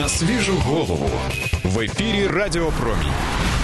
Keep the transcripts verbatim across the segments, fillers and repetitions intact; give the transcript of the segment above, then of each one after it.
На свіжу голову. В ефірі Радіо Промінь.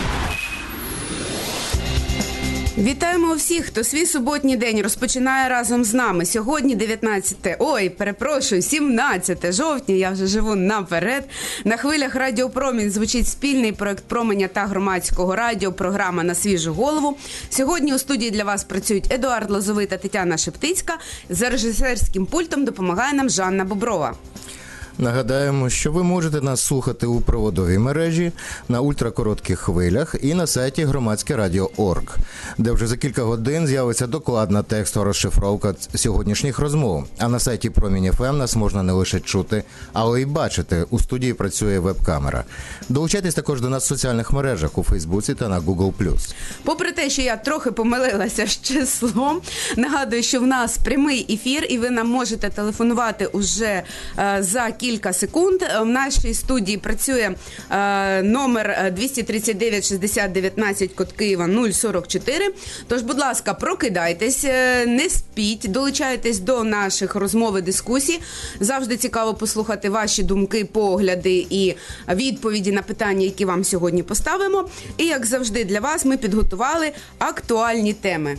Вітаємо всіх, хто свій суботній день розпочинає разом з нами. Сьогодні дев'ятнадцяте, ой, перепрошую, сімнадцяте жовтня, я вже живу наперед. На хвилях Радіо Промінь звучить спільний проект Променя та Громадського радіо, програма «На свіжу голову». Сьогодні у студії для вас працюють Едуард Лозовий та Тетяна Шептицька. За режисерським пультом допомагає нам Жанна Боброва. Нагадаємо, що ви можете нас слухати у проводовій мережі, на ультракоротких хвилях і на сайті громадське радіо крапка орг, де вже за кілька годин з'явиться докладна текстова розшифровка сьогоднішніх розмов. А на сайті Промінь еф ем нас можна не лише чути, але й бачити. У студії працює веб-камера. Долучайтесь також до нас в соціальних мережах у Фейсбуці та на Гугл плюс. Попри те, що я трохи помилилася з числом, нагадую, що в нас прямий ефір, і ви нам можете телефонувати уже е, за кілька Кілька секунд. В нашій студії працює е, номер двісті тридцять дев'ять шістдесят дев'ятнадцять, код Києва нуль сорок чотири. Тож, будь ласка, прокидайтесь, не спіть, долучайтесь до наших розмов і дискусій. Завжди цікаво послухати ваші думки, погляди і відповіді на питання, які вам сьогодні поставимо. І, як завжди, для вас ми підготували актуальні теми.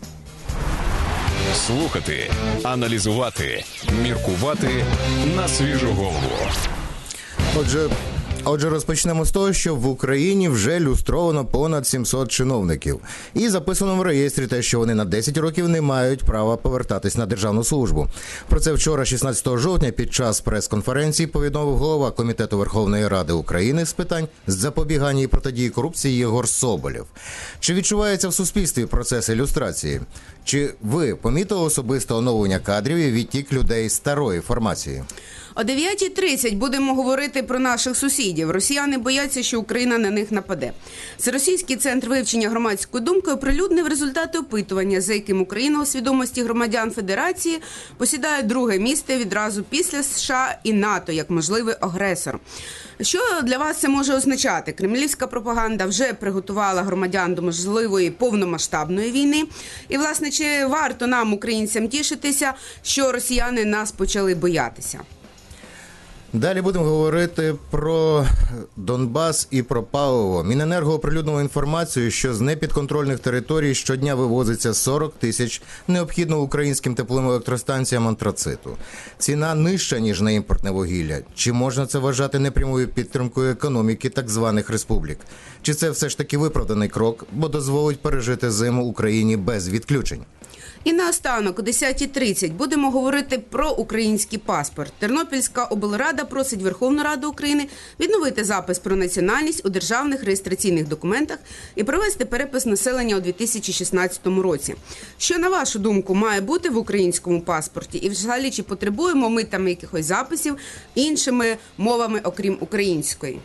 Слухати, аналізувати, міркувати на свіжу голову. Отже, Отже, розпочнемо з того, що в Україні вже люстровано понад сімсот чиновників. І записано в реєстрі те, що вони на десять років не мають права повертатись на державну службу. Про це вчора, шістнадцятого жовтня, під час прес-конференції повідомив голова Комітету Верховної Ради України з питань запобігання і протидії корупції Єгор Соболєв. Чи відчувається в суспільстві процес ілюстрації? Чи ви помітили особисто оновлення кадрів і відтік людей старої формації? О дев'ятій тридцять будемо говорити про наших сусідів. Росіяни бояться, що Україна на них нападе. Всеросійський центр вивчення громадської думки оприлюднив результати опитування, за яким Україна у свідомості громадян Федерації посідає друге місце відразу після США і НАТО як можливий агресор. Що для вас це може означати? Кремлівська пропаганда вже приготувала громадян до можливої повномасштабної війни. І, власне, чи варто нам, українцям, тішитися, що росіяни нас почали боятися? Далі будемо говорити про Донбас і про паливо. Міненерго оприлюднило інформацію, що з непідконтрольних територій щодня вивозиться сорок тисяч необхідного українським тепловим електростанціям антрациту. Ціна нижча, ніж на імпортне вугілля. Чи можна це вважати непрямою підтримкою економіки так званих республік? Чи це все ж таки виправданий крок, бо дозволить пережити зиму Україні без відключень? І наостанок, о десятій тридцять, будемо говорити про український паспорт. Тернопільська облрада просить Верховну Раду України відновити запис про національність у державних реєстраційних документах і провести перепис населення у дві тисячі шістнадцятому році. Що, на вашу думку, має бути в українському паспорті? І взагалі, чи потребуємо ми там якихось записів іншими мовами, окрім української?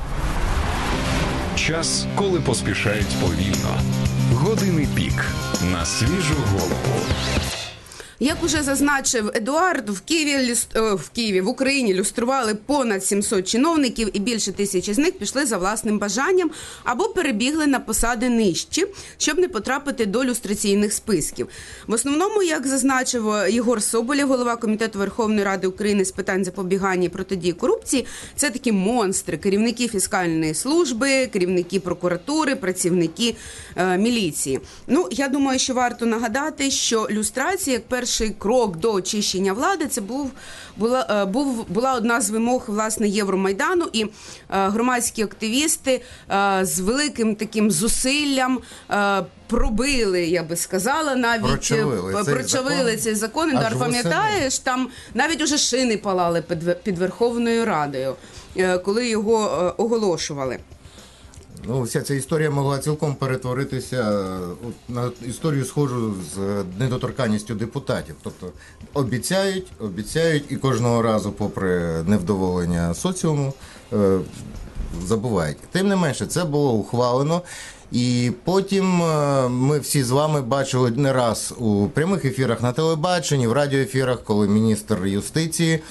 Час, коли поспішають повільно. Години пік. На свіжу голову. Як уже зазначив Едуард, в Києві, в Києві, в Україні люстрували понад сімсот чиновників, і більше тисячі з них пішли за власним бажанням або перебігли на посади нижчі, щоб не потрапити до люстраційних списків. В основному, як зазначив Єгор Соболєв, голова Комітету Верховної Ради України з питань запобігання і протидії корупції, це такі монстри, керівники фіскальної служби, керівники прокуратури, працівники е, міліції. Ну, я думаю, що варто нагадати, що люстрація, як перший Перший крок до очищення влади, це був, була, був, була одна з вимог, власне, Євромайдану, і е, громадські активісти е, з великим таким зусиллям е, пробили, я би сказала, навіть прочавили, прочавили цей закон. Дар, пам'ятаєш, там навіть уже шини палали під, під Верховною Радою, е, коли його е, оголошували. Ну, вся ця історія могла цілком перетворитися на історію схожу з недоторканністю депутатів. Тобто обіцяють, обіцяють і кожного разу, попри невдоволення соціуму, забувають. Тим не менше, це було ухвалено. І потім ми всі з вами бачили не раз у прямих ефірах на телебаченні, в радіоефірах, коли міністр юстиції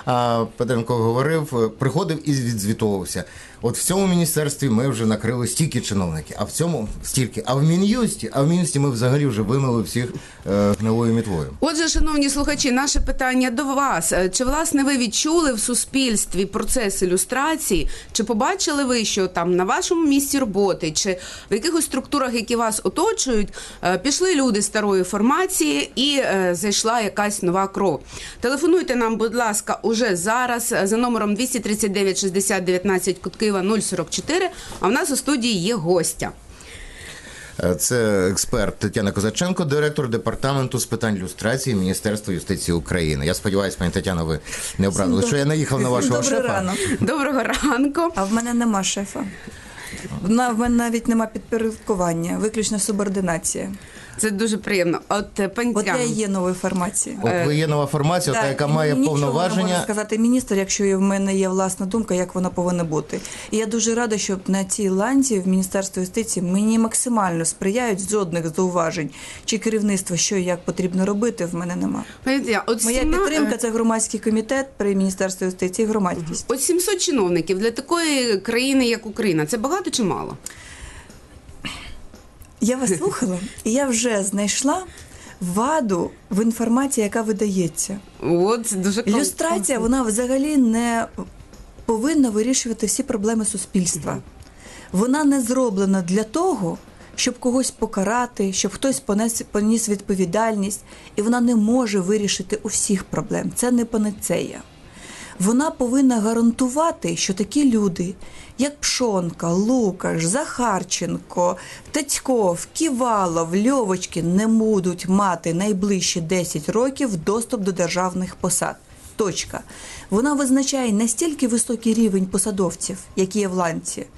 А Петренко говорив, приходив і відзвітовувався. От в цьому міністерстві ми вже накрили стільки чиновників, а в цьому стільки. А в Мін'юсті, а в Мін'юсті ми взагалі вже вимили всіх е, гнилою мітлою. Отже, шановні слухачі, наше питання до вас. Чи, власне, ви відчули в суспільстві процес ілюстрації? Чи побачили ви, що там на вашому місці роботи, чи в якихось структурах, які вас оточують, пішли люди старої формації і е, зайшла якась нова кров? Телефонуйте нам, будь ласка, уже зараз за номером двісті тридцять дев'ять шістдесят дев'ятнадцять код Києва нуль сорок чотири, а в нас у студії є гостя. Це експерт Тетяна Козаченко, директор департаменту з питань люстрації Міністерства юстиції України. Я сподіваюся, пані Тетяно, ви не образили, що я наїхав на вашого Добрий шефа. ранок. Доброго ранку. А в мене нема шефа. В мене навіть нема підпорядкування, виключно субординація. Це дуже приємно. От, пані От я Тетяно, і є нова формація. От ви є нова формація, та, Так, яка і має нічого не може повноваження. сказати міністр, якщо в мене є власна думка, як вона повинна бути. І я дуже рада, що на цій ланці в Міністерстві юстиції мені максимально сприяють, жодних зауважень чи керівництва, що і як потрібно робити, в мене нема. пані Тетяно, от Моя сімна- підтримка – це громадський комітет при Міністерстві юстиції і громадськість. От сімсот чиновників для такої країни, як Україна, це багато чи мало? Я вас слухала, і я вже знайшла ваду в інформації, яка видається. От, це дуже класно. Ілюстрація, вона взагалі не повинна вирішувати всі проблеми суспільства. Вона не зроблена для того, щоб когось покарати, щоб хтось понес, поніс відповідальність, і вона не може вирішити усіх проблем. Це не панацея. Вона повинна гарантувати, що такі люди, як Пшонка, Лукаш, Захарченко, Тацьков, Ківалов, Льовочкін, не будуть мати найближчі десять років доступ до державних посад. Точка. Вона визначає настільки високий рівень посадовців, які є в ланці,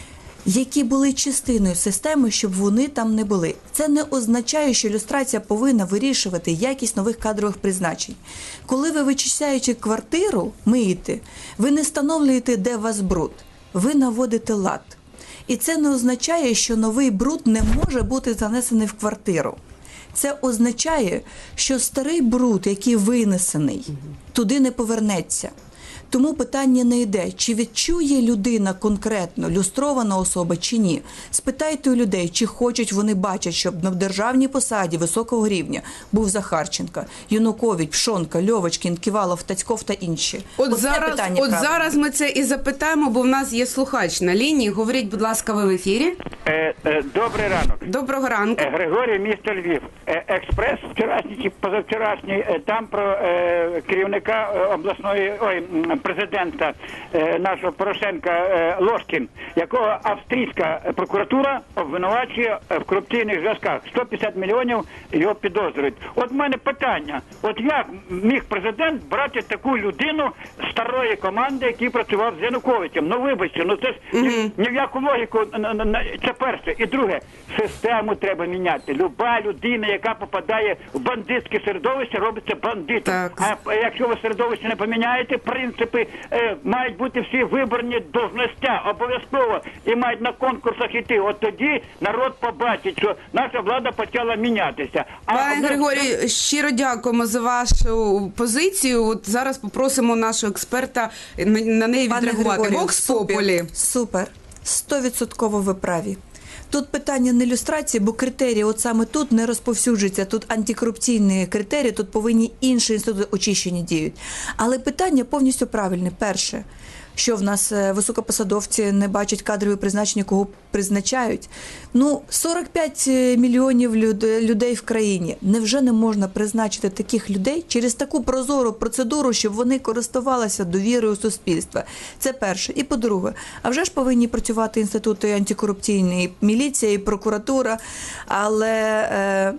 які були частиною системи, щоб вони там не були. Це не означає, що ілюстрація повинна вирішувати якість нових кадрових призначень. Коли ви, вичищаючи квартиру, миєте, ви не встановлюєте, де у вас бруд. Ви наводите лад. І це не означає, що новий бруд не може бути занесений в квартиру. Це означає, що старий бруд, який винесений, туди не повернеться. Тому питання не йде, чи відчує людина конкретно, люстрована особа чи ні. Спитайте у людей, чи хочуть вони бачать, щоб на державній посаді високого рівня був Захарченко, Янукович, Пшонка, Льовочкін, Ківалов, Тацьков та інші. От, Оце зараз, питання от правильне. зараз ми це і запитаємо, бо в нас є слухач на лінії. Говоріть, будь ласка, ви в ефірі. Е, е, добрий ранок. Доброго ранку. Е, Григорій, місто Львів. Е, експрес вчорашній чи позавчорашній, е, там про е, керівника е, обласної, ой, м, президента е, нашого Порошенка е, Ложкін, якого австрійська прокуратура обвинувачує е, в корупційних зв'язках. сто п'ятдесят мільйонів його підозрюють. От в мене питання. От як міг президент брати таку людину з старої команди, який працював з Януковичем? Ну, вибачте, ну це ж ні, ні в яку логіку. на- на- на- Це перше. І друге, систему треба міняти. Люба людина, яка попадає в бандитське середовище, робиться бандитом. Так. А якщо ви середовище не поміняєте, принципи е, мають бути всі виборні должностя обов'язково і мають на конкурсах йти. От тоді народ побачить, що наша влада почала мінятися. А Пане одне- Григорій, щиро дякуємо за вашу позицію. От зараз попросимо нашого експерта на, на неї Пане відреагувати. Григорію, Вокс Популі. супер, супер. Стовідсотково ви праві. Тут питання не ілюстрації, бо критерії от саме тут не розповсюджуються. Тут антикорупційні критерії, тут повинні інші інститути очищення діють. Але питання повністю правильне. Перше, що в нас е, високопосадовці не бачать кадрові призначення, кого призначають. Ну, сорок п'ять мільйонів люд- людей в країні. Невже не можна призначити таких людей через таку прозору процедуру, щоб вони користувалися довірою суспільства? Це перше. І по-друге, а вже ж повинні працювати інститути антикорупційної, міліція і прокуратура, але... Е,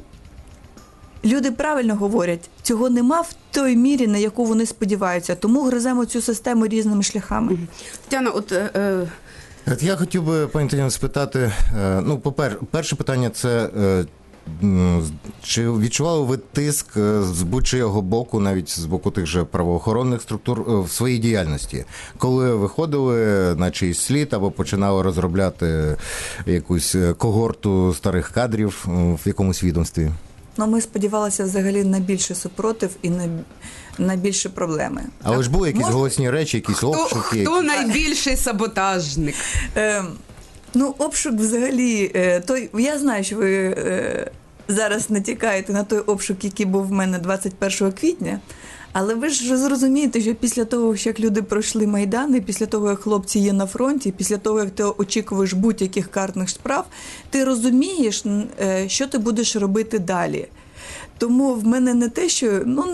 Люди правильно говорять, цього нема в той мірі, на яку вони сподіваються. Тому гриземо цю систему різними шляхами. Тетяна, от е, От я хотів би, пані Тетяно, спитати, е, ну, по-перше, перше питання – це е, м, чи відчували ви тиск е, з будь-чийого боку, навіть з боку тих же правоохоронних структур, е, в своїй діяльності, коли виходили на чийсь слід або починали розробляти якусь когорту старих кадрів е, в якомусь відомстві? Ну, ми сподівалися взагалі на більший супротив і на, на більші проблеми. Але ж були якісь Можна? голосні речі, якісь Хто, обшуки. хто найбільший саботажник? Е, ну, обшук взагалі, е, той, я знаю, що ви е, зараз натякаєте на той обшук, який був в мене двадцять першого квітня, але ви ж зрозумієте, що після того, як люди пройшли Майдан, і після того, як хлопці є на фронті, після того, як ти очікуєш будь-яких карних справ, ти розумієш, е, що ти будеш робити далі. Тому в мене не те, що... ну.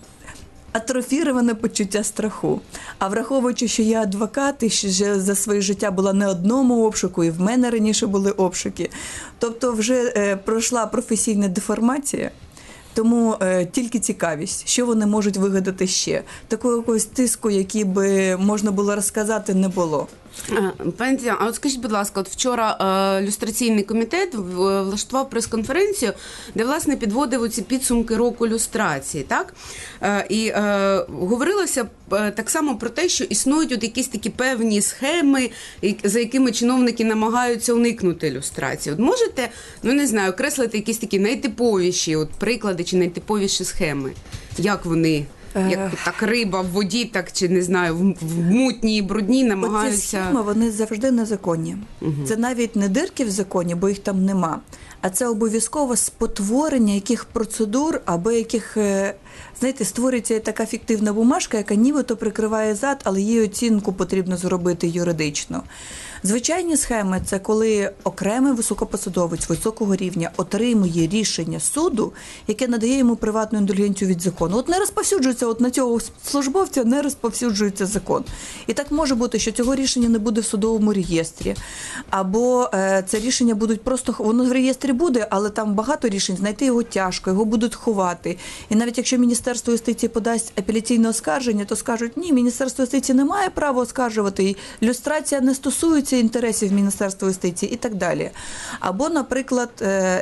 атрофіроване почуття страху. А враховуючи, що я адвокат, і що за своє життя була не одному обшуку, і в мене раніше були обшуки, тобто вже е, пройшла професійна деформація, тому е, тільки цікавість, що вони можуть вигадати ще. Такого якогось тиску, який би можна було розказати, не було. Пані Тетяно, а от скажіть, будь ласка, от вчора е, люстраційний комітет в- влаштував прес-конференцію, де, власне, підводив оці підсумки року люстрації, так? Е, і е, говорилося е, так само про те, що існують от якісь такі певні схеми, і- за якими чиновники намагаються уникнути люстрації. От можете, ну не знаю, окреслити якісь такі найтиповіші от приклади чи найтиповіші схеми? Як вони... Як Е. так риба в воді, так чи не знаю, в, в мутній і брудній Оці намагаються. схеми, вони завжди незаконні. Це навіть не дирки в законі, бо їх там нема, а це обов'язково спотворення яких процедур або яких, е, знаєте, створюється така фіктивна бумажка, яка нібито прикриває зад, але її оцінку потрібно зробити юридично. Звичайні схеми – це коли окремий високопосадовець високого рівня отримує рішення суду, яке надає йому приватну індульгенцію від закону. От не розповсюджується, от на цього службовця не розповсюджується закон. І так може бути, що цього рішення не буде в судовому реєстрі, або е, це рішення будуть просто, воно в реєстрі буде, але там багато рішень, знайти його тяжко, його будуть ховати. І навіть якщо Міністерство юстиції подасть апеляційне оскарження, то скажуть, ні, Міністерство юстиції не має права оскаржувати, і люстрація не стосується інтересів Міністерства юстиції і так далі. Або, наприклад, е,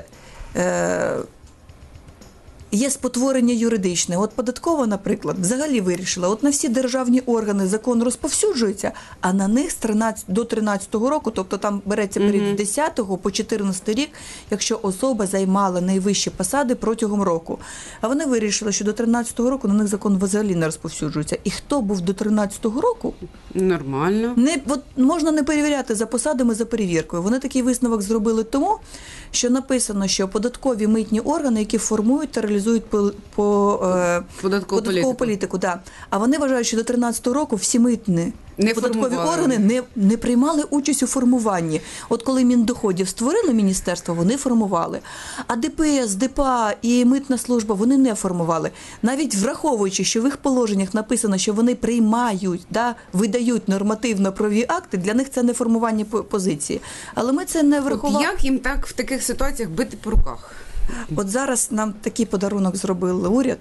е, є спотворення юридичне. От податкова, наприклад, взагалі вирішила, от на всі державні органи закон розповсюджується, а на них з тринадцятого до тринадцятого року, тобто там береться період з десятого по чотирнадцятий рік, якщо особа займала найвищі посади протягом року. А вони вирішили, що до тринадцятого року на них закон взагалі не розповсюджується. І хто був до тринадцятого року, Нормально. не, от, можна не перевіряти за посадами, за перевіркою. Вони такий висновок зробили тому, що написано, що податкові митні органи, які формують та реалізують по, по е, Податкову політику. політику, да. А вони вважають, що до тринадцятого року всі митні Не податкові формували. органи не, не приймали участь у формуванні. От коли Міндоходів створили міністерство, вони формували. А ДПС, ДПА і митна служба, вони не формували. Навіть враховуючи, що в їх положеннях написано, що вони приймають, да, видають нормативно-правові акти, для них це не формування по- позиції. Але ми це не От врахували. як їм так в таких ситуаціях бити по руках? От зараз нам такий подарунок зробив уряд.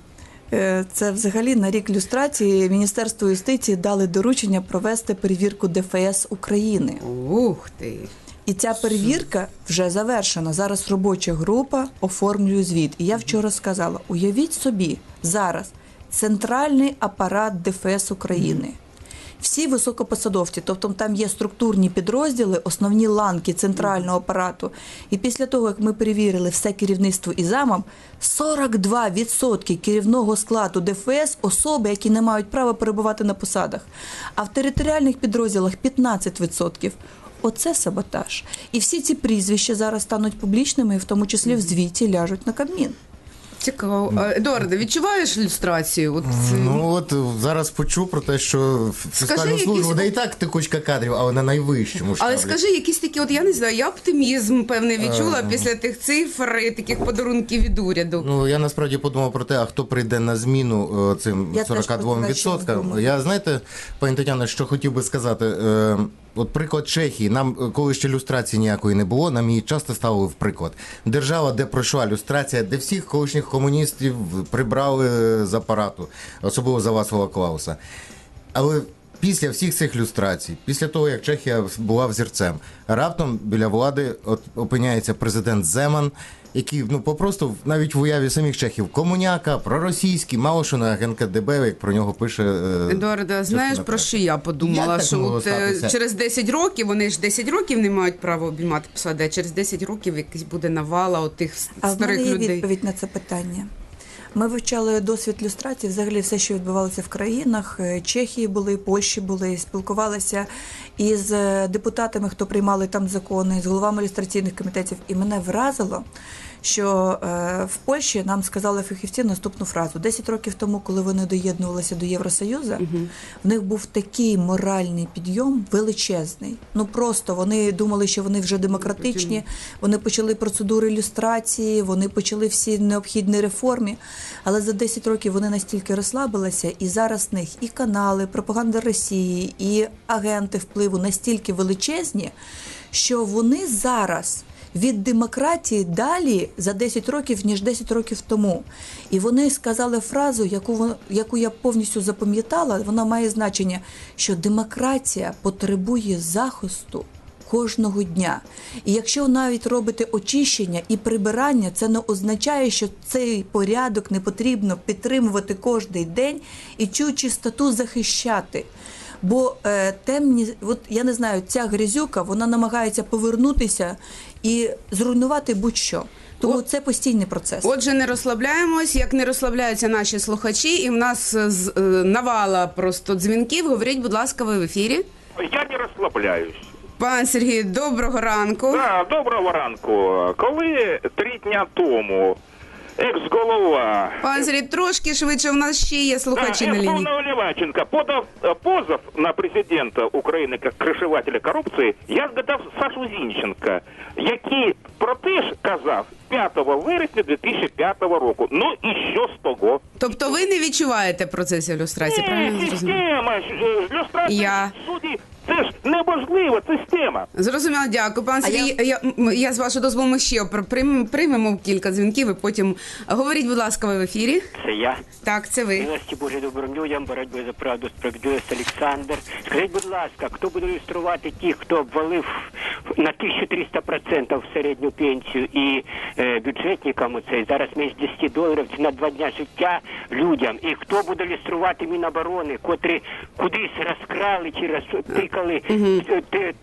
Е, Це взагалі на рік люстрації Міністерству юстиції дали доручення провести перевірку ДФС України. Ух ти. І ця перевірка вже завершена. Зараз робоча група оформлює звіт. І я вчора сказала, уявіть собі, зараз центральний апарат ДФС України. Всі високопосадовці, тобто там є структурні підрозділи, основні ланки центрального апарату. І після того, як ми перевірили все керівництво і замам, сорок два відсотки керівного складу ДФС – особи, які не мають права перебувати на посадах. А в територіальних підрозділах п'ятнадцять відсотків. Оце саботаж. І всі ці прізвища зараз стануть публічними, і в тому числі в звіті ляжуть на Кабмін. Цікаво. А, Едуарде, відчуваєш люстрацію? От, Ну от зараз почув про те, що фіскальну якісь- службу, де і так текучка кадрів, але на найвищому Але штабі. скажи, якісь такі, от я не знаю, я оптимізм, певне, відчула після тих цифр і таких подарунків від уряду. Ну, я насправді подумав про те, а хто прийде на зміну е, цим Я теж сорок два про це відсоткам. думаю. Я, знаєте, пані Тетяно, що хотів би сказати. Е, От приклад Чехії. Нам, е, коли ще люстрації ніякої не було, нам її часто ставили в приклад. Держава, де пройшла люстрація, де всіх колишніх комуністів прибрали з апарату, особливо за Вацлава Клауса. Але після всіх цих люстрацій, після того, як Чехія була взірцем, раптом біля влади от опиняється президент Земан, який, ну, попросту, навіть в уяві самих чехів, комуняка, проросійський, мало що на агент ка де бе, як про нього пише... Е, Едуарда, знаєш, про що я подумала? Як Що от, статися? через десять років, вони ж десять років не мають права обіймати посади, а через десять років якась буде навала отих А в старих мене є людей. відповідь на це питання. Ми вивчали досвід люстрації, взагалі все, що відбувалося в країнах. Чехії були, Польщі були, спілкувалися із депутатами, хто приймали там закони, з головами люстраційних комітетів. І мене вразило, що е, в Польщі нам сказали фахівці наступну фразу. Десять років тому, коли вони доєднувалися до Євросоюзу, угу. в них був такий моральний підйом величезний. Ну просто вони думали, що вони вже демократичні, вони почали процедури люстрації, вони почали всі необхідні реформи, але за десять років вони настільки розслабилися, і зараз в них і канали, пропаганда Росії, і агенти впливу настільки величезні, що вони зараз від демократії далі за десять років, ніж десять років тому. І вони сказали фразу, яку, яку я повністю запам'ятала, вона має значення, що демократія потребує захисту кожного дня. І якщо навіть робити очищення і прибирання, це не означає, що цей порядок не потрібно підтримувати кожен день і цю чистоту захищати. Бо е, темні, от я не знаю, ця грязюка, вона намагається повернутися і зруйнувати будь-що. Тому О, це постійний процес. Отже, не розслабляємось, як не розслабляються наші слухачі, і в нас з, е, навала просто дзвінків. Говоріть, будь ласка, ви в ефірі. Я не розслабляюсь. Пан Сергій, доброго ранку. Да, доброго ранку. Коли три дня тому екс-голова... Пан Сергій, трошки швидше, у нас ще є слухачі да, на лінії. Леваченко подав позов на президента України як кришувателя корупції, я згадав Сашу Зінченка, який про те ж казав п'ятого вересня дві тисячі п'ятого року. Ну і що з того? Тобто ви не відчуваєте процесу люстрації, правильно Ні, зрозуміло? система, люстрація Я... судді, це ж неможлива система. Зрозуміло, дякую. Пан Сергій, я... Я, я, я з вашого дозволу ми ще приймемо, приймемо кілька дзвінків і потім говоріть, будь ласка, ви в ефірі. Це я. Так, це ви. Милості Божій добрим людям, боротьби за правду, справедливість, Олександр. Скажіть, будь ласка, хто буде ілюструвати тих, хто обвалив на тисячу триста відсотків середню пенсію і е, бюджетникам оцей, зараз менш десять доларів, це на два дня життя людям. І хто буде ілюструвати Міноборони, котрі кудись розкрали чи розтикали угу.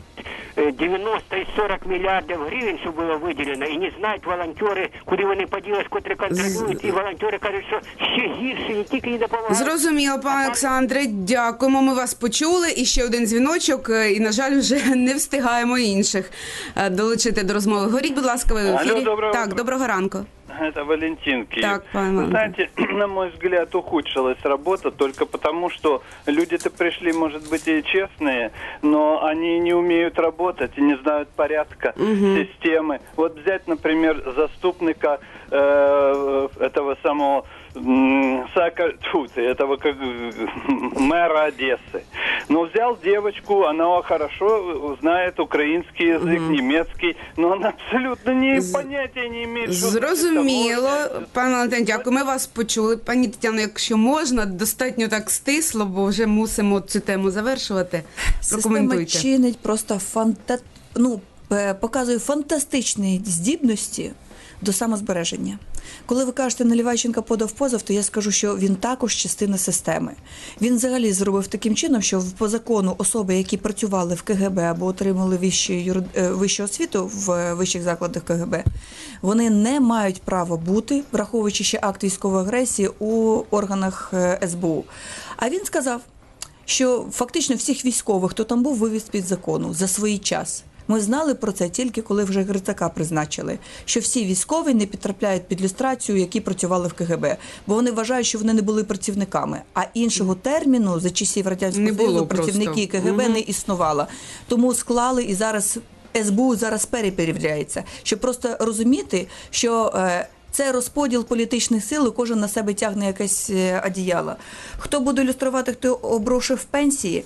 дев'яносто і сорок мільярдів гривень, що було виділено, і не знають волонтери, куди вони поділись, котрі контролюють, і волонтери кажуть, що ще гірше, не тільки не допомагають. Зрозуміло, пане Олександре, дякуємо, ми вас почули, і ще один дзвіночок, і, на жаль, вже не встигаємо інших долучити до розмови. Говоріть, будь ласка, ви в ефірі. Алло, доброго... Так, доброго ранку. Это Валентин Киев. Так, Вы знаете, на мой взгляд, ухудшилась работа только потому, что люди-то пришли, может быть, и честные, но они не умеют работать и не знают порядка угу. системы. Вот взять, например, заступника э, этого самого Сака, тьфу, этого как мэра Одессы. Но взял девочку, она хорошо знает украинский язык, угу. немецкий, но она абсолютно не понятия не имеет. Зрозуміло, пане Валентин, дякую, ми вас почули. Пані Тетяно, якщо можна, достатньо так стисло, бо вже мусимо цю тему завершувати. Прокоментуйте. Система чинить просто фанта... ну, показує фантастичні здібності до самозбереження. Коли ви кажете, Наливайченко подав позов, то я скажу, що він також частина системи. Він взагалі зробив таким чином, що по закону особи, які працювали в ка ге бе або отримали вищу, юр... вищу освіту в вищих закладах ка ге бе, вони не мають права бути, враховуючи ще акт військової агресії, у органах ес бе у. А він сказав, що фактично всіх військових, хто там був, вивіз під закону за свій час. Ми знали про це тільки, коли вже Грицака призначили, що всі військові не підтрапляють під люстрацію, які працювали в ка ге бе, бо вони вважають, що вони не були працівниками. А іншого терміну за часів Радянського Союзу працівники ка ге бе угу. не існувало. Тому склали і зараз ес бе у зараз переперевіряється, щоб просто розуміти, що е, це розподіл політичних сил, і кожен на себе тягне якесь одіяло. Хто буде ілюструвати, хто оброшив пенсії?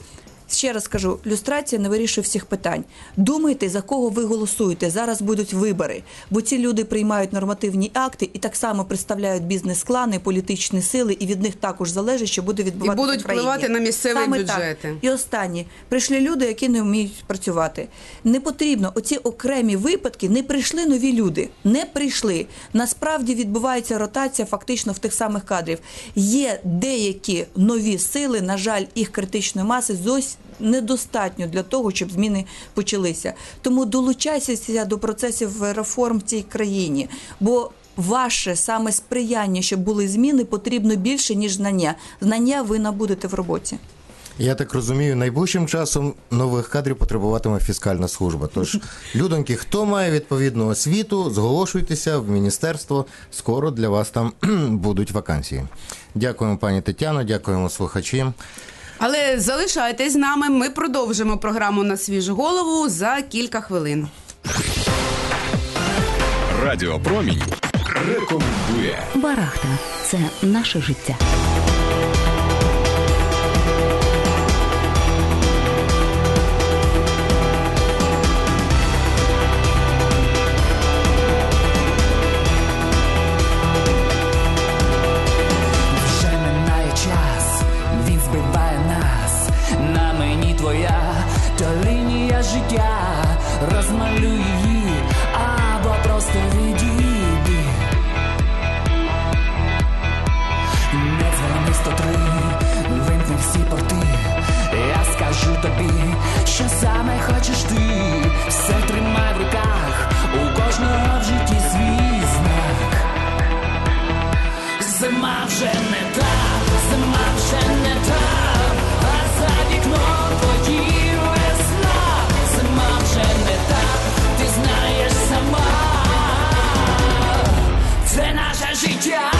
Ще раз кажу, люстрація не вирішує всіх питань. Думайте, за кого ви голосуєте. Зараз будуть вибори, бо ці люди приймають нормативні акти і так само представляють бізнес-клани, політичні сили, і від них також залежить, що буде відбуватися в будуть країні. впливати на місцеві Саме бюджети. Так. І останнє. Прийшли люди, які не вміють працювати. Не потрібно. Оці окремі випадки, не прийшли нові люди. Не прийшли. Насправді відбувається ротація фактично в тих самих кадрів. Є деякі нові сили, на жаль, їх критичної маси зовсім недостатньо для того, щоб зміни почалися. Тому долучайтеся до процесів реформ в цій країні, бо ваше саме сприяння, щоб були зміни, потрібно більше, ніж знання. Знання ви набудете в роботі. Я так розумію, найближчим часом нових кадрів потребуватиме фіскальна служба. Тож, людоньки, хто має відповідну освіту, зголошуйтеся в міністерство, скоро для вас там будуть вакансії. Дякуємо, пані Тетяно, дякуємо слухачам. Але залишайтесь з нами, ми продовжимо програму «На свіжу голову» за кілька хвилин. Радіо Промінь рекомендує. Барахта – це наше життя. Життя, розмалюй її, або просто відійди. Не дзвони сто три, вимкни всі порти. Я скажу тобі, що саме хочеш ти. Все тримай в руках, у кожного в житті свій знак. Зима вже не та, зима вже не та, а за вікном твої. Це наше життя.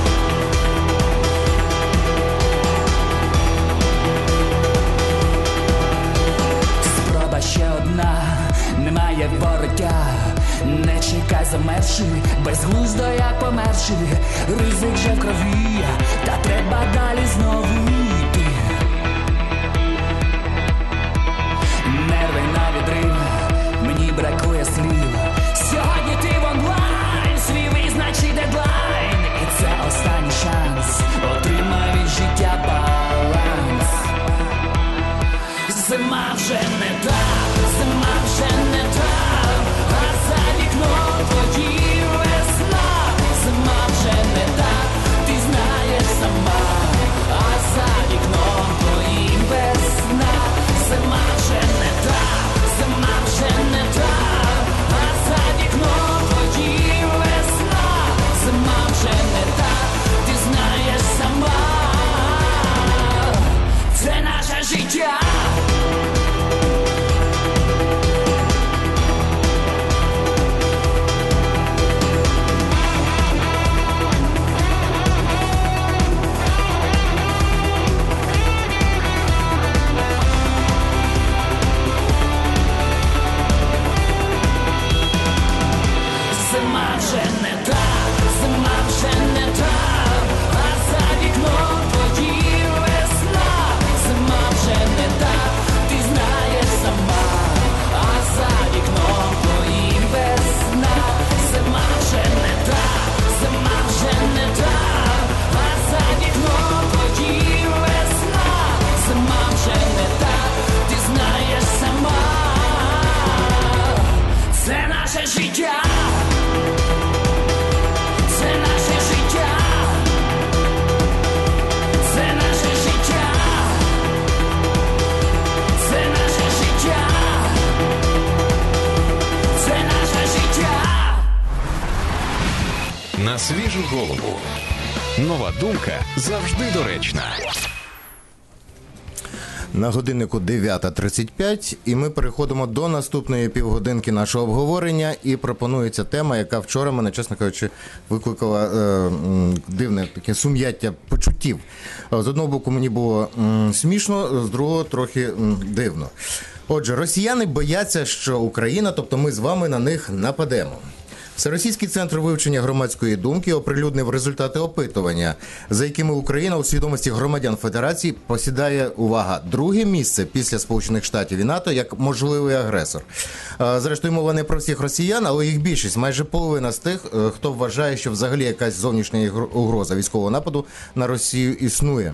Спроба ще одна, немає вороття. Не чекай замерши, безглуздо як померши. Ризик вже в крові, та треба далі знову йти. Нерви на відрив, мені бракує слів. Сьогодні ти в онлайн, свій визначий дедлайн. І це останній шанс, отримай від життя баланс. Зима вже не та, зима вже не та, а за вікном твої весна. Зима вже не та, ти знаєш сама, а за вікном твоїм весна. Зима вже не та, зима вже не та, а за вікном твої весна. Зима вже не та, ти знаєш сама, це наше життя. На свіжу голову. Нова думка завжди доречна. На годиннику дев'ята тридцять п'ять, і ми переходимо до наступної півгодинки нашого обговорення, і пропонується тема, яка вчора мене, чесно кажучи, викликала е, дивне таке сум'яття почуттів. З одного боку мені було м, смішно, з другого трохи м, дивно. Отже, росіяни бояться, що Україна, тобто ми з вами на них нападемо. Всеросійський центр вивчення громадської думки оприлюднив результати опитування, за якими Україна у свідомості громадян Федерації посідає, увага, друге місце після Сполучених Штатів і НАТО як можливий агресор. Зрештою, мова не про всіх росіян, але їх більшість, майже половина з тих, хто вважає, що взагалі якась зовнішня угроза військового нападу на Росію існує.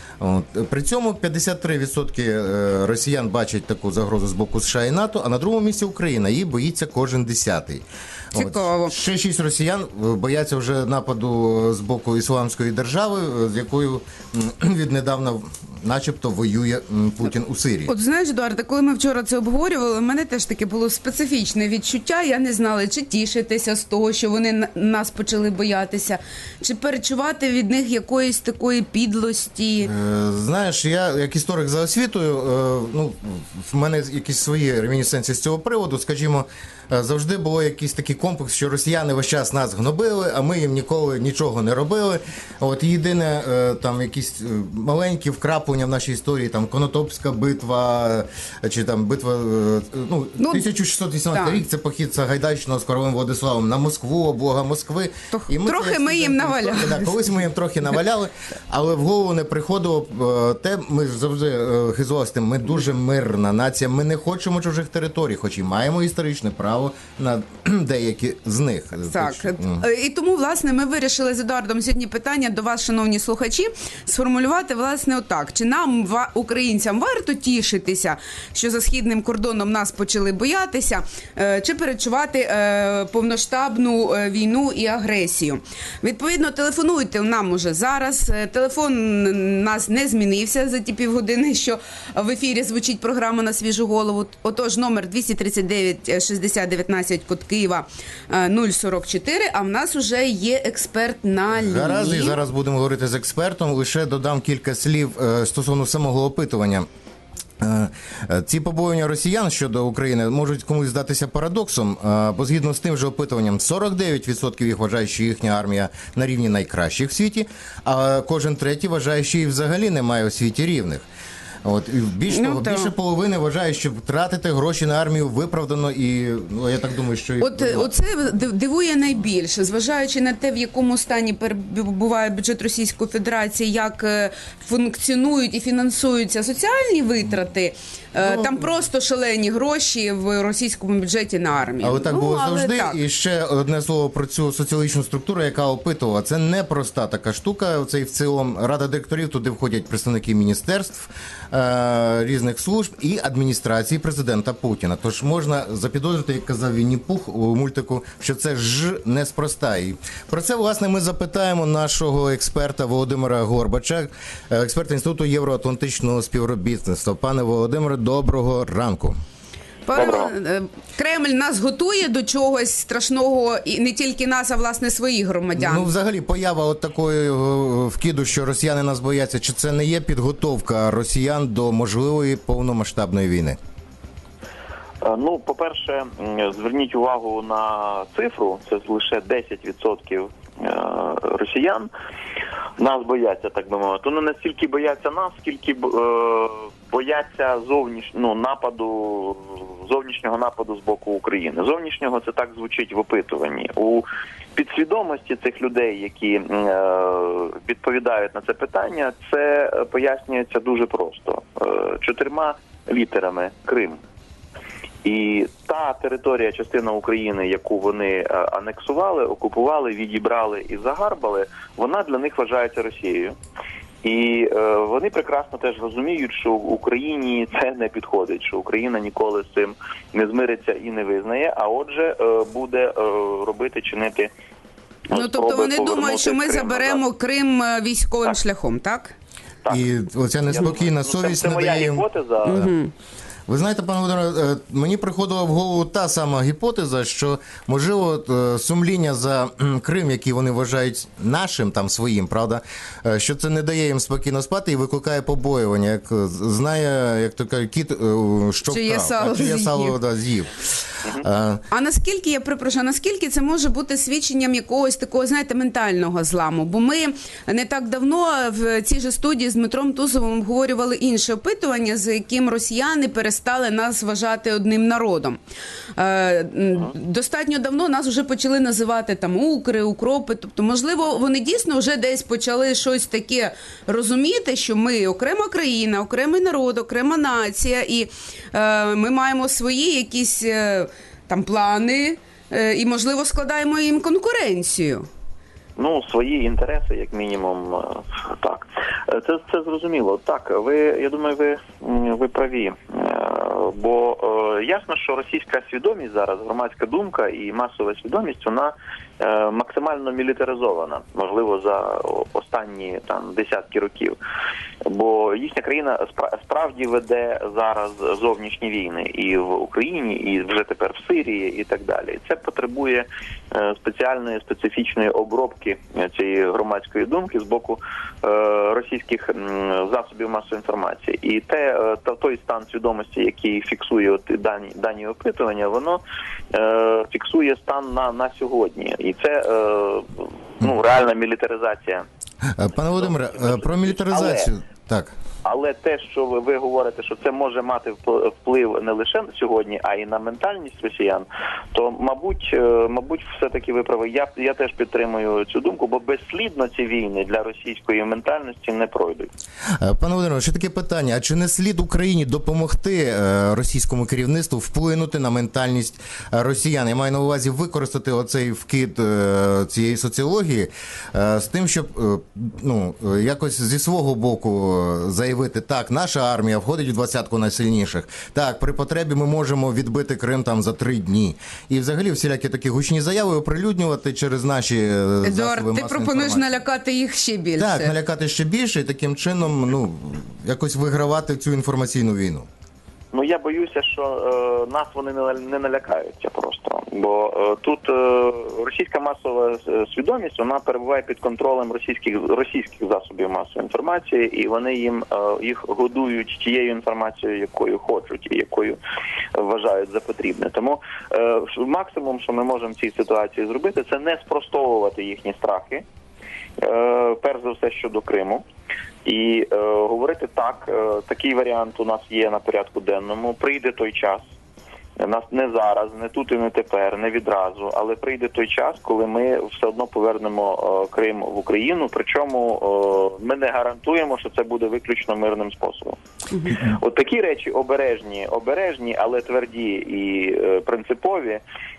От. При цьому п'ятдесят три відсотки росіян бачать таку загрозу з боку США і НАТО, а на другому місці Україна. Її боїться кожен десятий. Цікаво. От. Ще шість росіян бояться вже нападу з боку Ісламської держави, з якою віднедавна начебто воює Путін у Сирії. От знаєш, Едуарде, коли ми вчора це обговорювали, у мене теж таке було специфічне відчуття. Я не знала, чи тішитися з того, що вони нас почали боятися, чи перечувати від них якоїсь такої підлості. Знаєш, я як історик за освітою, ну, в мене якісь свої ремінісценції з цього приводу, скажімо, завжди було якийсь такий комплекс, що росіяни весь час нас гнобили, а ми їм ніколи нічого не робили. От єдине, там якісь маленькі вкраплення в нашій історії, там Конотопська битва, чи там битва, ну, ну тисяча шістсот вісімнадцятий рік, це похід Сагайдачного з королем Владиславом на Москву, облога Москви. І ми трохи ми їм наваляли. Да, колись ми їм трохи наваляли, але в голову не приходило те, ми завжди хизувалися тим, ми дуже мирна нація, ми не хочемо чужих територій, хоч і маємо історичне право на деякі з них. Так, і тому, власне, ми вирішили з Едуардом сьогодні питання до вас, шановні слухачі, сформулювати, власне, отак. Чи нам, українцям, варто тішитися, що за східним кордоном нас почали боятися, чи перечувати повноштабну війну і агресію? Відповідно, телефонуйте нам уже зараз. Телефон нас не змінився за ті півгодини, що в ефірі звучить програма «На свіжу голову». Отож, номер двісті тридцять дев'ять шістдесят дев'ятнадцять, код Києва нуль сорок чотири, а в нас уже є експерт на лінії. Гаразд, і зараз будемо говорити з експертом. Лише додам кілька слів стосовно самого опитування. Ці побоювання росіян щодо України можуть комусь здатися парадоксом, бо згідно з тим же опитуванням сорок дев'ять відсотків їх вважають, що їхня армія на рівні найкращих в світі, а кожен третій вважає, що її взагалі немає у світі рівних. От, і більш того, ну, більше половини вважає, що втратити гроші на армію виправдано, і ну, я так думаю, що... От, оце дивує найбільше, зважаючи на те, в якому стані перебуває бюджет Російської Федерації, як функціонують і фінансуються соціальні витрати, ну, там просто шалені гроші в російському бюджеті на армію. Але так ну, було але завжди. Так. І ще одне слово про цю соціологічну структуру, яка опитувала. Це не проста така штука, цей в цілому Рада директорів, туди входять представники міністерств, різних служб і адміністрації президента Путіна. Тож можна запідозрити, як казав Вінні-Пух у мультику, що це ж неспроста. І про це, власне, ми запитаємо нашого експерта Володимира Горбача, експерта Інституту євроатлантичного співробітництва. Пане Володимире, доброго ранку. Пане, Кремль нас готує до чогось страшного, і не тільки нас, а власне своїх громадян. Ну, взагалі, поява от такої вкиду, що росіяни нас бояться, чи це не є підготовка росіян до можливої повномасштабної війни? Ну, по-перше, зверніть увагу на цифру, це лише десять відсотків росіян нас бояться, так би мовити. Ну, не настільки бояться нас, скільки бояться зовніш... ну, нападу, зовнішнього нападу з боку України. Зовнішнього це так звучить в опитуванні. У підсвідомості цих людей, які е, відповідають на це питання, це пояснюється дуже просто. Е, чотирма літерами Крим. І та територія, частина України, яку вони анексували, окупували, відібрали і загарбали, вона для них вважається Росією. І е, вони прекрасно теж розуміють, що Україні це не підходить, що Україна ніколи з цим не змириться і не визнає, а отже е, буде е, робити, чинити... Ну, тобто вони думають, що ми Крим, заберемо так. Крим військовим так. шляхом, так? Так. І оця неспокійна совість це, це не дає їм... моя гіпотеза. Угу. Ви знаєте, пане Володимире, мені приходила в голову та сама гіпотеза, що, можливо, сумління за Крим, який вони вважають нашим, там, своїм, правда, що це не дає їм спокійно спати і викликає побоювання, як знає, як то кажуть, кіт, що вкрав, сало чи є сало да, з'їв. А, а наскільки, я припрошую, наскільки це може бути свідченням якогось такого, знаєте, ментального зламу? Бо ми не так давно в цій же студії з Дмитром Тузовим обговорювали інше опитування, за яким росіяни перестали перестали нас вважати одним народом. Достатньо давно нас вже почали називати там укри, укропи. Тобто, можливо, вони дійсно вже десь почали щось таке розуміти, що ми окрема країна, окремий народ, окрема нація, і ми маємо свої якісь там плани, і, можливо, складаємо їм конкуренцію. Ну, свої інтереси, як мінімум, так. Це, це зрозуміло. Так, ви, я думаю, ви, ви праві. Бо е, ясно, що російська свідомість зараз, громадська думка і масова свідомість, вона е, максимально мілітаризована, можливо, за останні там десятки років. Бо їхня країна справді веде зараз зовнішні війни і в Україні, і вже тепер в Сирії, і так далі. Це потребує е, спеціальної, специфічної обробки цієї громадської думки з боку е, російських м, засобів масової інформації. І те, е, та, той стан свідомості, який фіксує от дані, дані опитування, воно е, фіксує стан на, на сьогодні. І це е, ну, реальна мілітаризація. Пане Володимире, про мілітаризацію. Але, так. Але те, що ви, ви говорите, що це може мати вплив не лише сьогодні, а й на ментальність росіян, то, мабуть, мабуть, все-таки ви праві. Я, я теж підтримую цю думку, бо безслідно ці війни для російської ментальності не пройдуть. Пане Володимире, ще таке питання. А чи не слід Україні допомогти російському керівництву вплинути на ментальність росіян? Я маю на увазі використати оцей вкид цієї соціології з тим, щоб ну, якось зі свого боку заявити, так, наша армія входить в двадцятку найсильніших. Так, при потребі ми можемо відбити Крим там за три дні. І взагалі всілякі такі гучні заяви оприлюднювати через наші Едуард, засоби ти пропонуєш налякати їх ще більше. Так, налякати ще більше і таким чином, ну, якось вигравати цю інформаційну війну. Ну, я боюся, що е, нас вони не, не налякаються просто. Бо е, тут е, російська масова свідомість, вона перебуває під контролем російських, російських засобів масової інформації, і вони їм е, їх годують тією інформацією, якою хочуть і якою вважають за потрібне. Тому е, максимум, що ми можемо в цій ситуації зробити, це не спростовувати їхні страхи, е, перш за все щодо Криму. І е, говорити так, е, такий варіант у нас є на порядку денному. Прийде той час, нас не зараз, не тут і не тепер, не відразу, але прийде той час, коли ми все одно повернемо е, Крим в Україну, причому е, ми не гарантуємо, що це буде виключно мирним способом. Mm-hmm. От такі речі обережні, обережні, але тверді і е, принципові,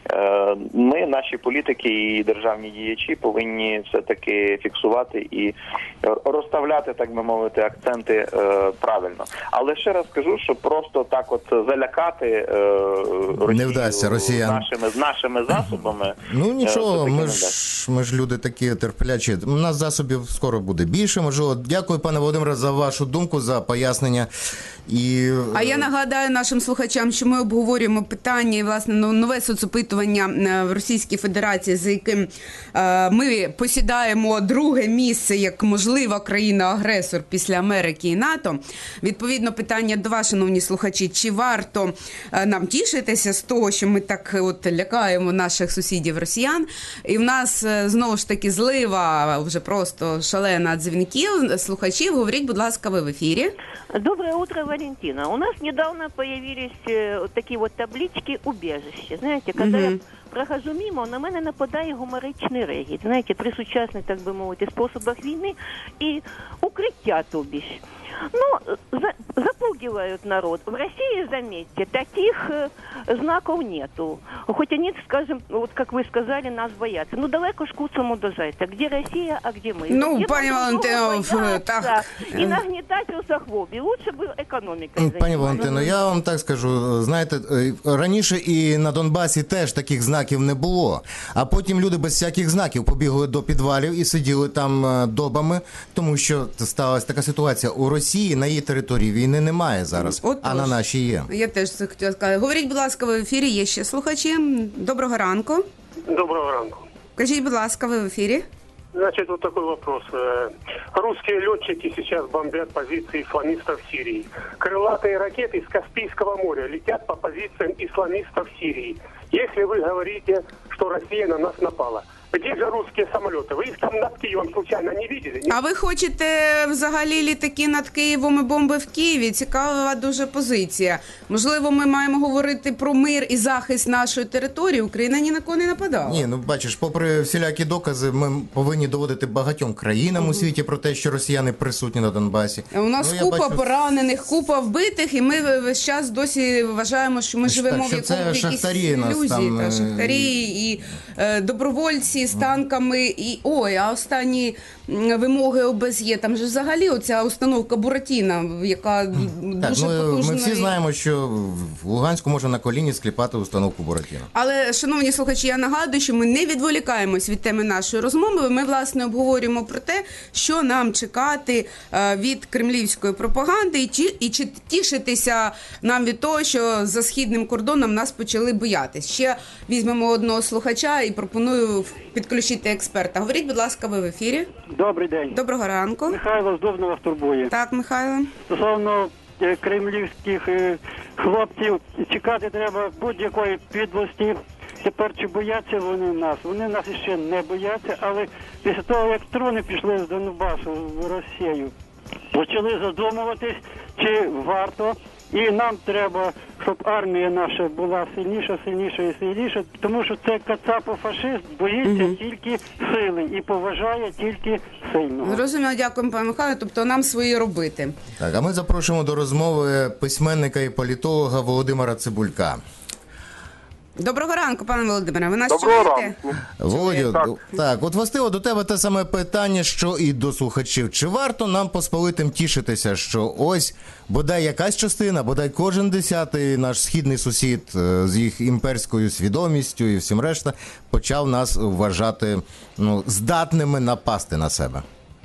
е, ми, наші політики і державні діячі повинні все-таки фіксувати і розставляти, так би мовити, акценти е, правильно. Але ще раз скажу, що просто так от залякати е, Росію не вдасться росіян нашими, з нашими засобами. Ну нічого, ми ж, ми ж люди такі терплячі. У нас засобів скоро буде більше. Можливо, дякую, пане Володимире, за вашу думку, за пояснення. І... А я нагадаю нашим слухачам, що ми обговорюємо питання і, власне, нове соцопитування в Російській Федерації, за яким е, ми посідаємо друге місце як можлива країна-агресор після Америки і НАТО. Відповідно, питання до вас, шановні слухачі, чи варто е, нам тішитися з того, що ми так от лякаємо наших сусідів росіян. І в нас е, знову ж таки злива, вже просто шалена дзвінків. Слухачів, говоріть, будь ласка, ви в ефірі. Доброе утро, Валентина. У нас недавно появились э, вот такие вот таблички убежища. Знаете, когда mm-hmm. я прохожу мимо, на мене нападає гуморичний регіт. Знаєте, при сучасних, так би мовити, способах війни і укриття, тобі ж. Ну, за, запугивают народ. В России, заметьте, таких э, знаков нету. Хоть они, скажем, вот как вы сказали, нас боятся. Ну, далеко ж куцому до зайця. Где Россия, а где мы? Ну, где пані Валентино, так. І нагнітати у захвобі. Лучше б економіка. Пані Валентино, я вам так скажу. Знаєте, раніше і на Донбасі теж таких знаків не було. А потім люди без всяких знаків побігли до підвалів і сиділи там добами, тому що сталася така ситуація. У Росії на її території війни немає зараз, От а на нашій є. Я теж це хотіла сказати. Говоріть, будь ласка, ви в ефірі, є ще слухачі. Доброго ранку. Доброго ранку. Кажіть, будь ласка, ви в ефірі. Значит, вот такой вопрос. Русские летчики сейчас бомбят позиции исламистов в Сирии. Крылатые ракеты из Каспийского моря летят по позициям исламистов в Сирии. Если вы говорите, что Россия на нас напала, Где же русские самолеты? Вы их там над Киевом случайно не видели? А ви хочете взагалі літаки над Києвом і бомби в Києві? Цікава дуже позиція. Можливо, ми маємо говорити про мир і захист нашої території. Україна ні на кого не нападала. Ні, ну бачиш, попри всілякі докази, ми повинні доводити багатьом країнам у світі про те, що росіяни присутні на Донбасі. У нас ну, купа бачу... поранених, купа вбитих, і ми весь час досі вважаємо, що ми живемо так, в якомусь якійсь ілюзії. Там... Та, шахтарі і е, добровольці з танками, і ой, а останні вимоги ОБСЄ, там же взагалі оця установка Буратіна, яка так, дуже ну, потужна. Ми всі знаємо, що в Луганську можна на коліні скліпати установку Буратіна. Але, шановні слухачі, я нагадую, що ми не відволікаємось від теми нашої розмови. Ми, власне, обговорюємо про те, що нам чекати від кремлівської пропаганди і, чи, і чи тішитися нам від того, що за східним кордоном нас почали боятись. Ще візьмемо одного слухача і пропоную підключити експерта. Говоріть, будь ласка, ви в ефірі. Добрий день. Доброго ранку. Михайло з Дубна вас турбує. Так, Михайло. Стосовно е, кремлівських е, хлопців, чекати треба будь-якої підлості. Тепер чи бояться вони нас? Вони нас ще не бояться, але після того, як трони пішли з Донбасу в Росію, почали задумуватись, чи варто. І нам треба, щоб армія наша була сильніша, сильніша і сильніша, тому що це кацапо-фашист боїться угу. тільки сили і поважає тільки сильного. Зрозуміло, дякуємо, пане Михайло, тобто нам свої робити. Так, а ми запрошуємо до розмови письменника і політолога Володимира Цибулька. Доброго ранку, пане Володимире, ви нас Доброго чуєте? ранку. Володю, так. так, от властиво до тебе те саме питання, що і до слухачів. Чи варто нам посполитим тішитися, що ось бодай якась частина, бодай кожен десятий наш східний сусід з їх імперською свідомістю і всім решта почав нас вважати ну, здатними напасти на себе?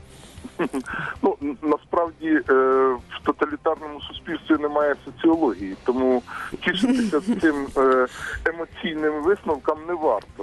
Ну, насправді в тоталітарному суспільстві немає соціології, тому тішитися з цим емоційним висновкам не варто.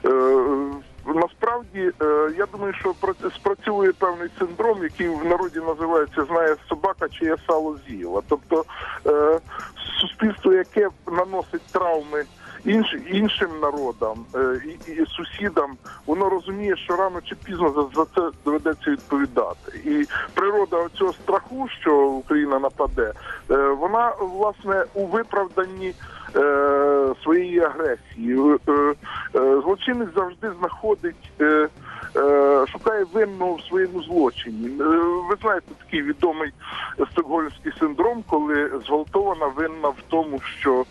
Насправді, я думаю, що спрацьовує певний синдром, який в народі називається «знає собака, чиє сало з'їла». Тобто суспільство, яке наносить травми Інш, іншим народам і, і сусідам, воно розуміє, що рано чи пізно за, за це доведеться відповідати. І природа цього страху, що Україна нападе, вона, власне, у виправданні е, своєї агресії. Е, е, злочинець завжди знаходить, е, е, шукає винного в своєму злочині. Е, ви знаєте, такий відомий стокгольмський синдром, коли зґвалтована винна в тому, що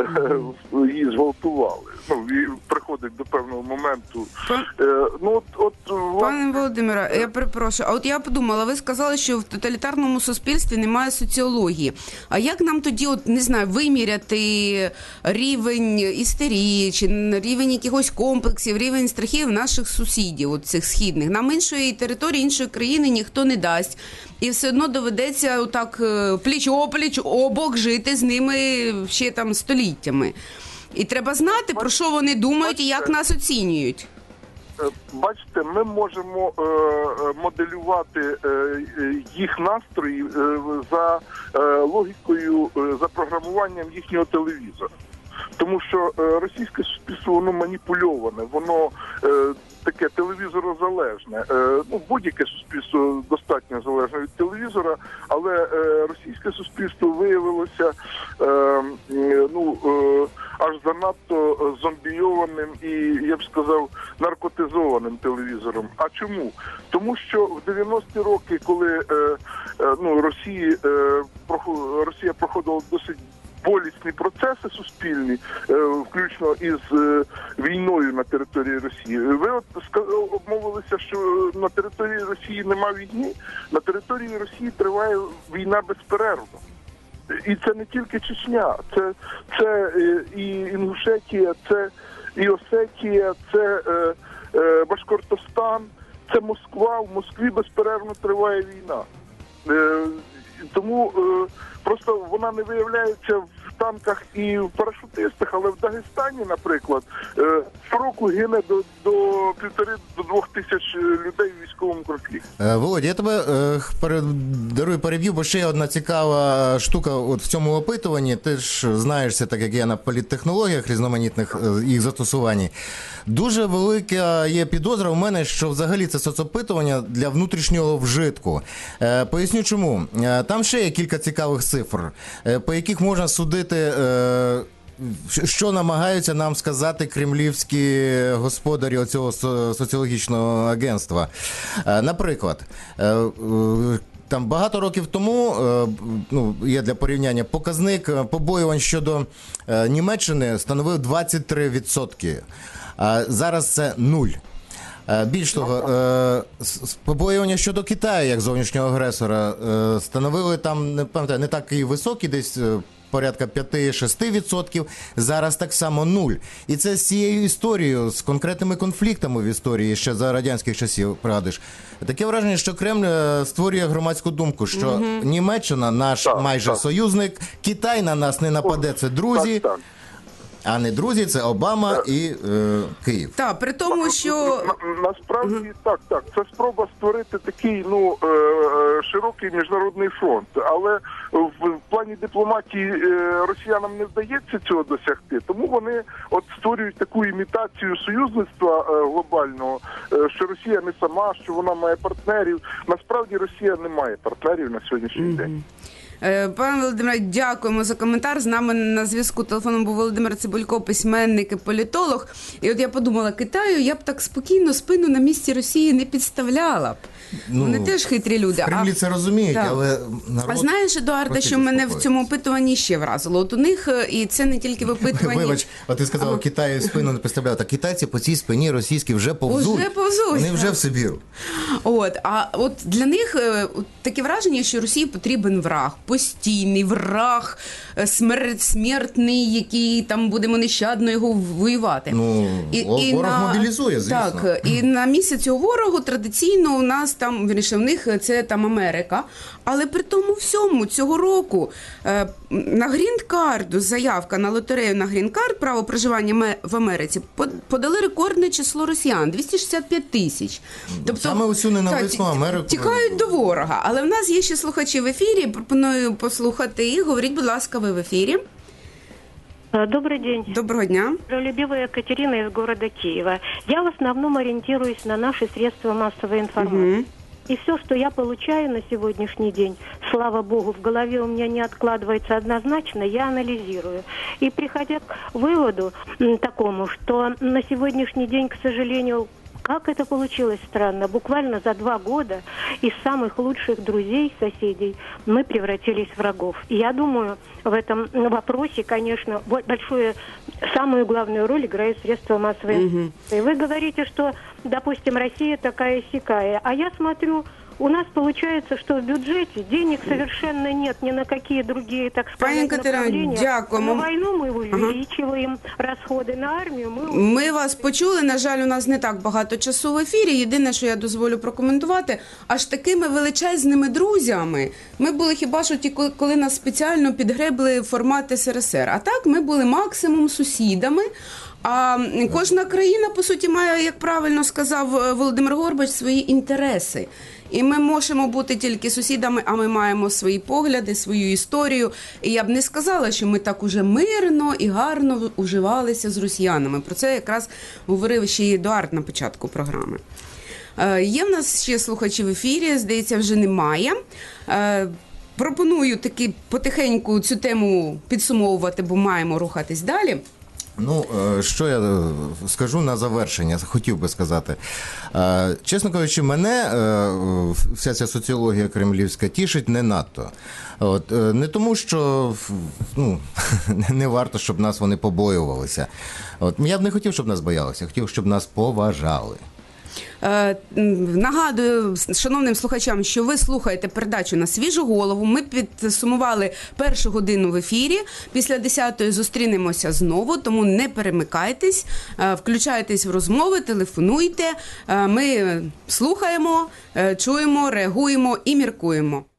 її зґвалтували. Ну, і приходить до певного моменту. Пан... Е, ну, от, от, Пане Володимире, я перепрошую, а от я подумала, ви сказали, що в тоталітарному суспільстві немає соціології. А як нам тоді, от, не знаю, виміряти рівень істерії, чи рівень якихось комплексів, рівень страхів наших сусідів, от цих східних? Нам іншої території, іншої країни ніхто не дасть. І все одно доведеться отак пліч-опліч, обок жити з ними ще там століттями. І треба знати, про що вони думають і як нас оцінюють. Бачите, ми можемо е, моделювати е, їх настрої е, за е, логікою, е, за програмуванням їхнього телевізора. Тому що е, російське суспільство, воно маніпульоване, воно е, таке телевізорозалежне. Е, ну, будь-яке суспільство достатньо залежне від телевізора, але е, російське суспільство виявилося е, е, ну, е, аж занадто зомбійованим і, я б сказав, наркотизованим телевізором. А чому? Тому що в дев'яності роки, коли е, е, ну, Росії, е, проход, Росія проходила досить болісні процеси суспільні, включно із війною на території Росії. Ви от обмовилися, що на території Росії нема війни. На території Росії триває війна безперервно. І це не тільки Чечня, це, це і Інгушетія, це і Осетія, це е, е, Башкортостан, це Москва. В Москві безперервно триває війна. Е, тому е, просто вона не виявляється в танках і в парашутистах, але в Дагестані, наприклад, е, щороку гине до, до півтори до двох тисяч людей в військовому конфлікті. Е, Володя, я тебе е, передарую, переб'ю, бо ще є одна цікава штука от в цьому опитуванні. Ти ж знаєшся, так як я, на політтехнологіях різноманітних е, їх застосуванні. Дуже велика є підозра у мене, що взагалі це соцопитування для внутрішнього вжитку. Е, поясню чому. Е, там ще є кілька цікавих цифр, е, по яких можна судити, е, що намагаються нам сказати кремлівські господарі оцього соціологічного агентства. Е, наприклад, е, е, там багато років тому, ну, є для порівняння, показник побоювань щодо Німеччини становив двадцять три відсотки. А зараз це нуль. Більш того, побоювання щодо Китаю, як зовнішнього агресора, становили там, не пам'ятаю, не так і високі, десь порядка п'ять-шість відсотків, зараз так само нуль. І це з цією історією, з конкретними конфліктами в історії, ще за радянських часів, пригадуєш. Таке враження, що Кремль створює громадську думку, що угу. Німеччина наш так, майже так. союзник, Китай на нас не нападе, це друзі. Так, так. А не друзі, це Обама так. і е, Київ. Так, при тому, що... На, насправді, угу. так, так. Це спроба створити такий, ну, е, широкий міжнародний фронт. Але в, в плані дипломатії е, росіянам не вдається цього досягти. Тому вони от створюють таку імітацію союзництва е, глобального, е, що Росія не сама, що вона має партнерів. Насправді Росія не має партнерів на сьогоднішній угу. день. Пане Володимире, дякуємо за коментар. З нами на зв'язку телефоном був Володимир Цибулько, письменник і політолог. І от я подумала, Китаю я б так спокійно спину на місці Росії не підставляла б. Ну, вони теж хитрі люди. В Кремлі а, це розуміють, так. але народ... А знаєш, Едуарде, що мене в цьому опитуванні ще вразило? От у них, і це не тільки в опитуванні... Вибач, от ти сказала, а... Китаю спину не підставляла. Так китайці по цій спині російські вже повзуть. Уже повзуть. Вони вже в Сибіру. От, а от для них таке враження, що Росії потрібен враг. Постійний враг, смерть, смертний, який там будемо нещадно його воювати. Ну, і, і ворог на, мобілізує, звісно. Так, і на місці цього ворогу традиційно у нас там, вірніше, в них це там Америка. Але при тому всьому цього року е, на грін-карду, заявка на лотерею на грін-кард, право проживання в Америці, подали рекордне число росіян – двісті шістдесят п'ять тисяч. Тобто, саме усю ненависну Америку. Тікають до ворога. Але в нас є ще слухачі в ефірі, пропоную послухати їх. Говоріть, будь ласка, ви в ефірі. Добрый день. Доброго дня. Любивая Екатерина из города Киева. Я в основном ориентируюсь на наши средства массовой информации. Угу. И все, что я получаю на сегодняшний день, слава богу, в голове у меня не откладывается однозначно, я анализирую. И приходя к выводу такому, что на сегодняшний день, к сожалению, как это получилось странно, буквально за два года из самых лучших друзей, соседей, мы превратились в врагов. И я думаю, в этом вопросе, конечно, большую, самую главную роль играют средства массовой информации. Угу. Вы говорите, что, допустим, Россия такая-сякая, а я смотрю, у нас получается, что в бюджете денег совершенно нет ни на какие другие, так сказать, направления. Дякуємо. На війну ми увеличуємо розходи, на армію ми... Ми вас почули, на жаль, у нас не так багато часу в ефірі. Єдине, що я дозволю прокоментувати, аж такими величезними друзями ми були хіба що ті, коли нас спеціально підгребли в формат ес ер ес ер. А так ми були максимум сусідами. А кожна країна, по суті, має, як правильно сказав Володимир Горбач, свої інтереси. І ми можемо бути тільки сусідами, а ми маємо свої погляди, свою історію. І я б не сказала, що ми так уже мирно і гарно уживалися з росіянами. Про це якраз говорив ще й Едуард на початку програми. Є в нас ще слухачі в ефірі, здається, вже немає. Пропоную таки потихеньку цю тему підсумовувати, бо маємо рухатись далі. Ну, що я скажу на завершення, хотів би сказати. Чесно кажучи, мене вся ця соціологія кремлівська тішить не надто. От, не тому, що ну, не варто, щоб нас вони побоювалися. От, я б не хотів, щоб нас боялися, хотів, щоб нас поважали. Нагадую шановним слухачам, що ви слухаєте передачу «На свіжу голову». Ми підсумували першу годину в ефірі. Після десятої зустрінемося знову, тому не перемикайтесь, включайтесь в розмови, телефонуйте. Ми слухаємо, чуємо, реагуємо і міркуємо.